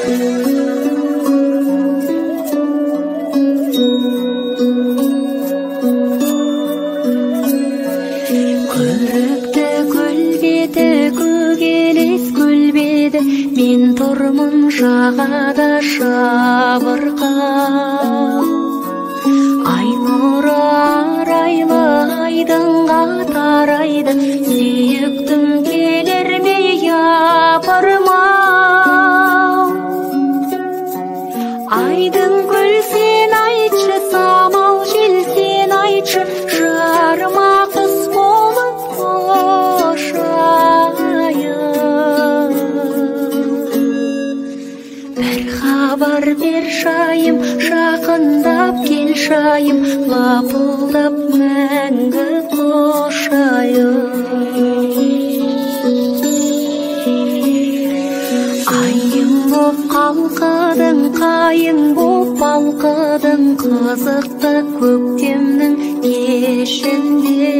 Көрікті көлбеді, көгелес көлбеді, мен тұрмын жағада шабырқап. Ай нұры арайлы айдынға тарайды, сүйіктім келер ме япырмау. Айдын гүл сен айтшы, самал жел сен айтшы, жарыма қыз болып қошайын. Бір хабар бер шайым, жақындап кел шайым, лапылдап мәңгі қошайын. Айым боп қалқыдың, қайың боп балқыдың, қызықты көктемнің кешінде.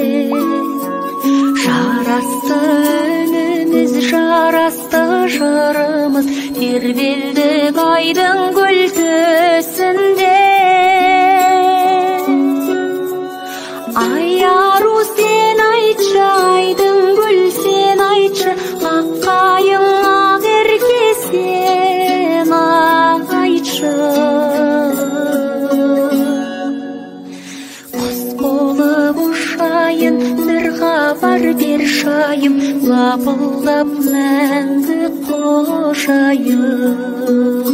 Жарасты үніміз, жарасты жырымыз, тербелдік айдың гүл төсінде. Ай ару сен айтшы, айдың гүл сен айтшы, ақ қайың ақ ерке сен айтшы. Құс болып ұшайын, бір хабар бер шайым, лапылдап мәңгі қошайын.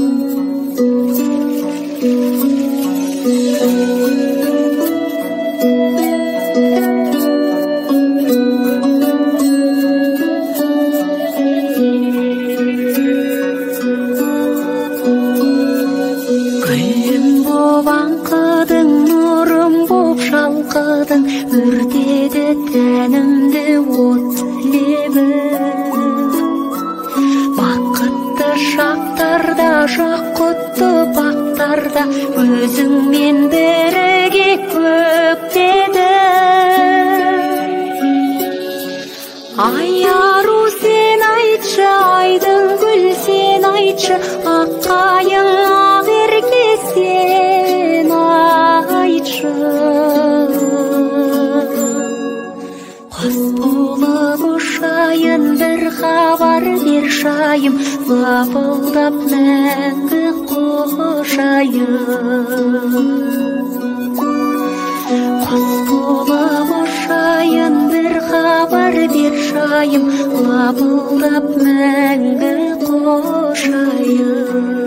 Гүлім боп аңқыдың, нұрым боп шалқыдың, өртеді тәнімді от лебің. Бақытты шақтарда, жақұтты бақтарда, өзіңмен бірге көктедім. Ай ару сен айтшы, айдың гүл сен айтшы, ақ қайың ақ ерке сен айтшы. Құс болып ұшайын, бір хабар бер шайым, лапылдап мәңгі қошайын. Құс болып ұшайын, бір хабар бер шайым, лапылдап мәңгі қошайын.